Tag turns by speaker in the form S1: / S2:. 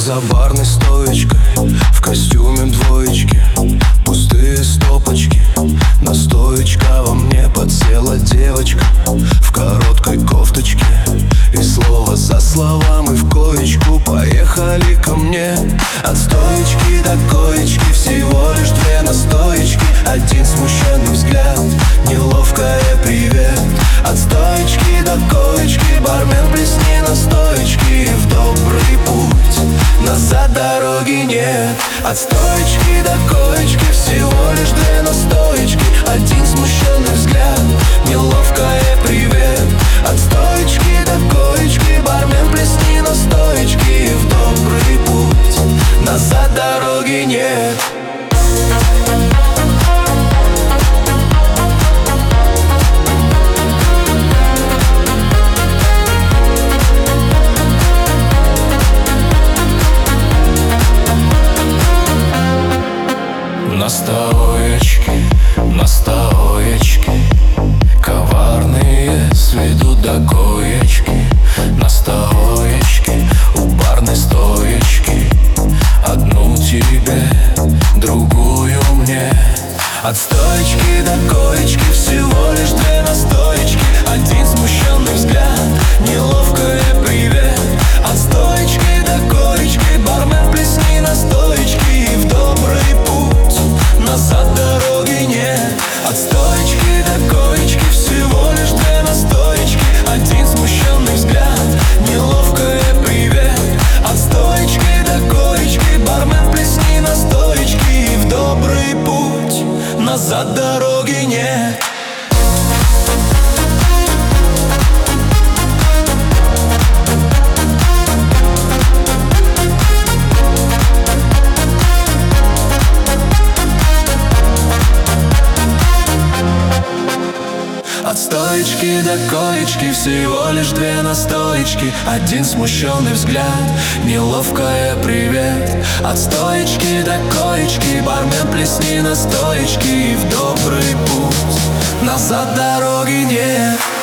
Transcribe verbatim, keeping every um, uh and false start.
S1: за барной стоечкой, в костюме двоечки, пустые стопочки. Настоечка во мне подсела девочка в короткой кофточке. И слово за слова мы в коечку поехали ко мне. От стоечки до коечки всего лишь две настоечки. Один смущенный взгляд, неловкое привет. От стоечки до коечки бармен, плесни настоечки в добрый путь, назад дороги нет. От стоечки до коечки всего лишь две настоечки. Один смущенный взгляд, неловкое привет. От стоечки до коечки бармен, плесни настоечки в добрый путь, назад дороги нет. Настоечки, настоечки, коварные с виду до коечки. Настоечки у барной стоечки, одну тебе, другую мне. От стоечки до коечки всего лишь две настоечки. Один смущенный взгляд, неловкое привет. От стоечки до коечки бармен, плесни настоечки в добрый путь, назад дороги нет. От стоечки до коечки всего лишь две настоечки. Один смущенный взгляд, неловкое привет. От стоечки до коечки бармен, плесни настоечки в добрый путь, назад дороги нет. От стоечки до коечки всего лишь две настоечки. Один смущенный взгляд, неловкое привет. От стоечки до коечки бармен, плесни настоечки в добрый путь, назад дороги нет.